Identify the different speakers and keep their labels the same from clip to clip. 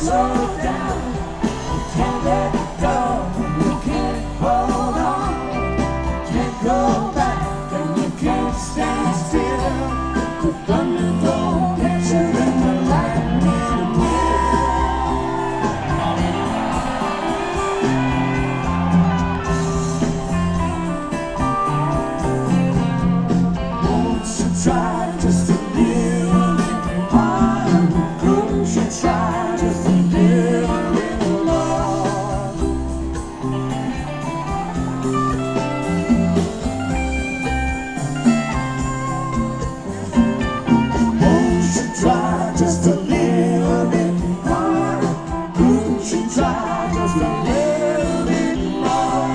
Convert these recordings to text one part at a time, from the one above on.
Speaker 1: slow down. You can't let go. You can't hold on. You can't go back, and you can't stand still. The thunder don't get you in the lightning will. Won't you try just a little bit harder? Couldn't you try just a little bit more? Won't you try just a little bit harder? Couldn't you try just a little bit more?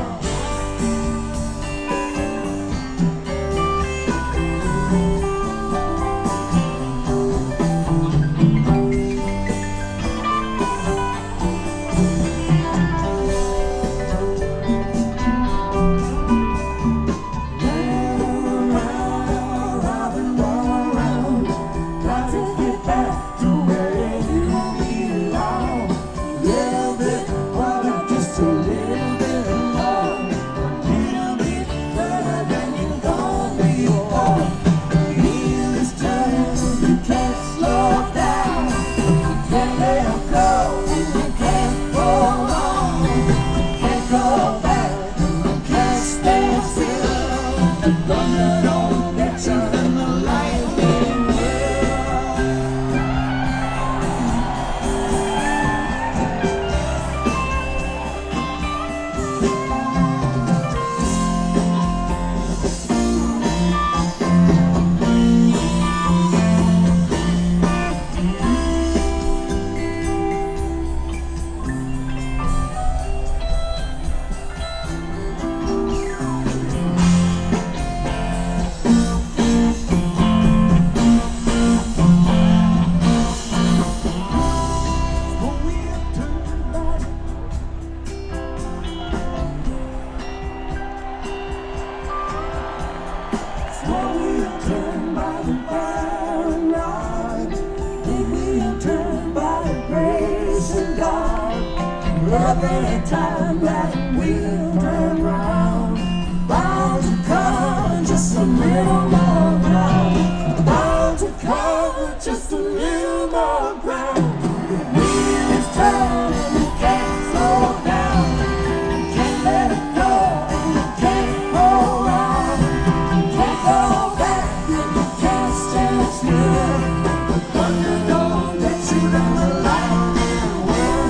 Speaker 1: Every time that wheel turn round, bound to cover just a little more ground, bound to cover just a little more ground. The wheel is turning, you can't slow down, you can't let it go, and you can't hold on, you can't go back, and you can't stand still. The thunder don't let you down the lightning will.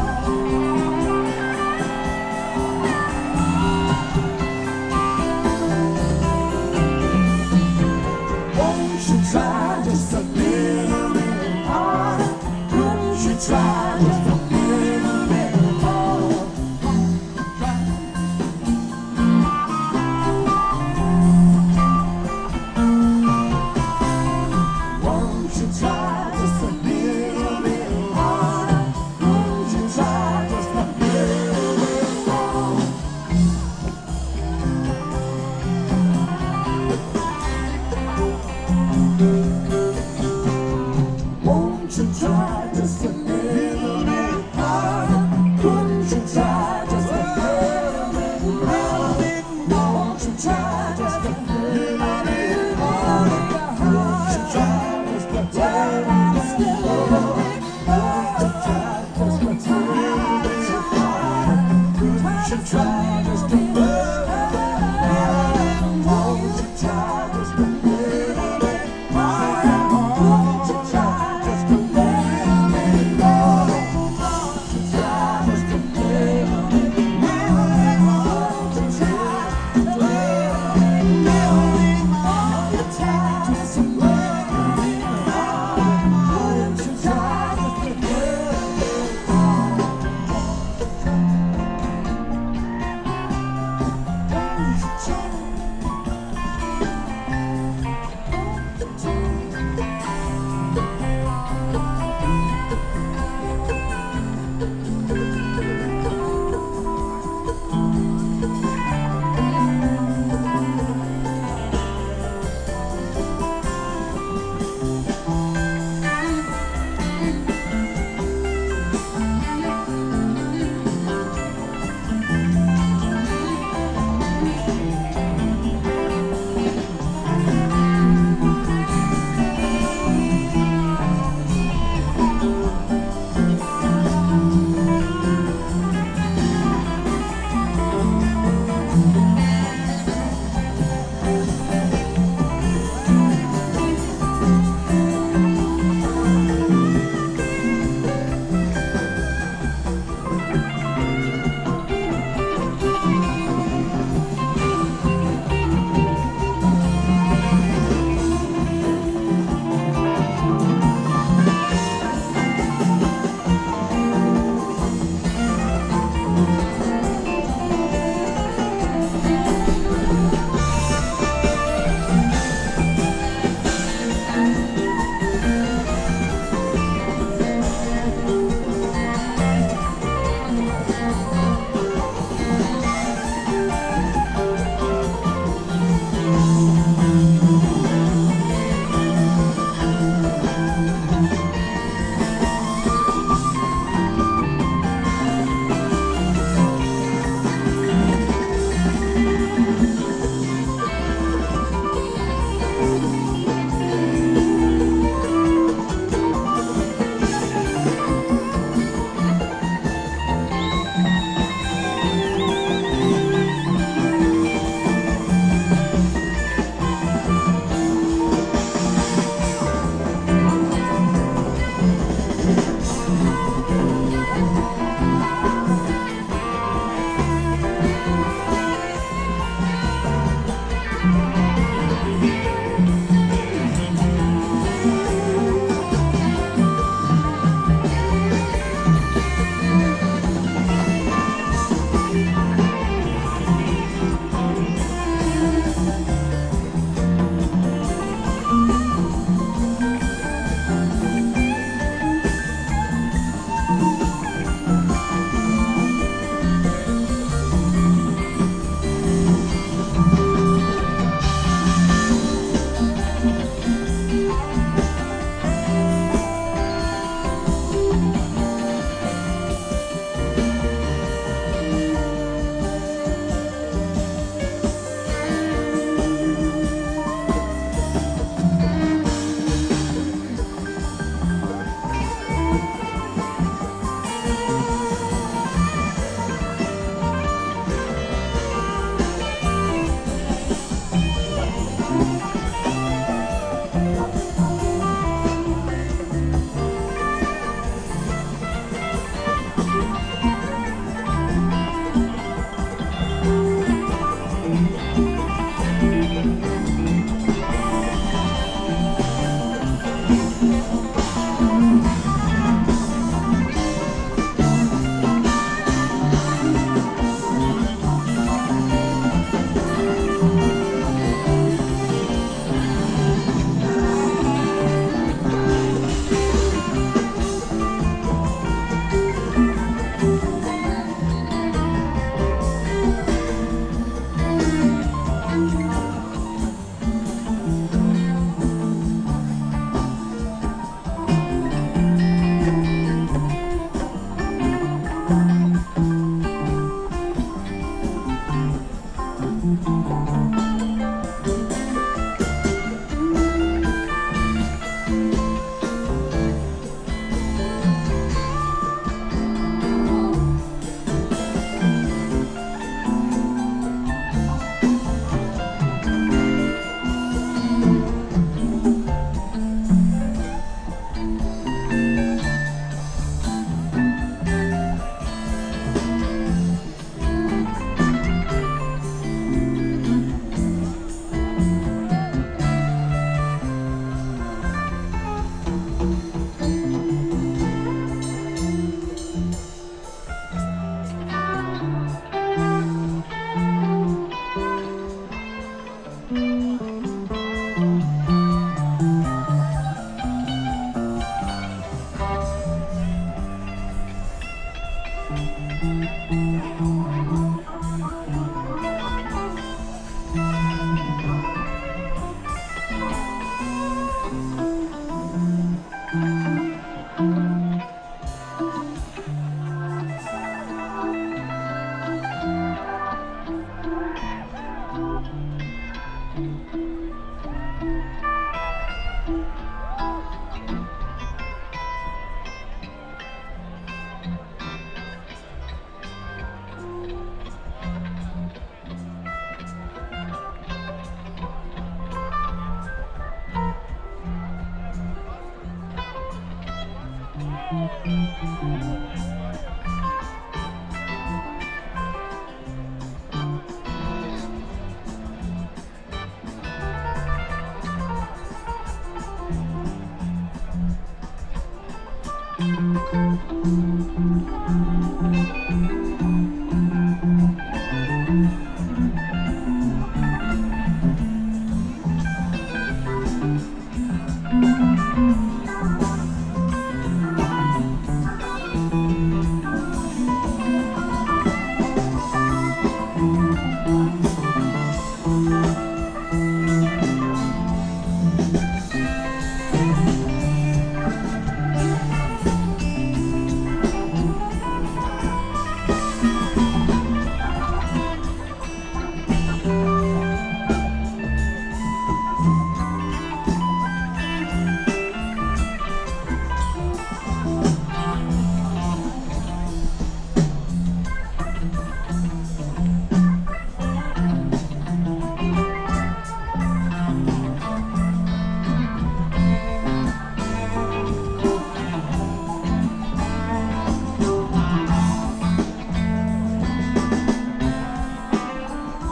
Speaker 1: Try just a little bit harder. Couldn't you try just a little bit more? Won't you try just a little bit harder? Couldn't you try just a little bit more? Won't you try just a little bit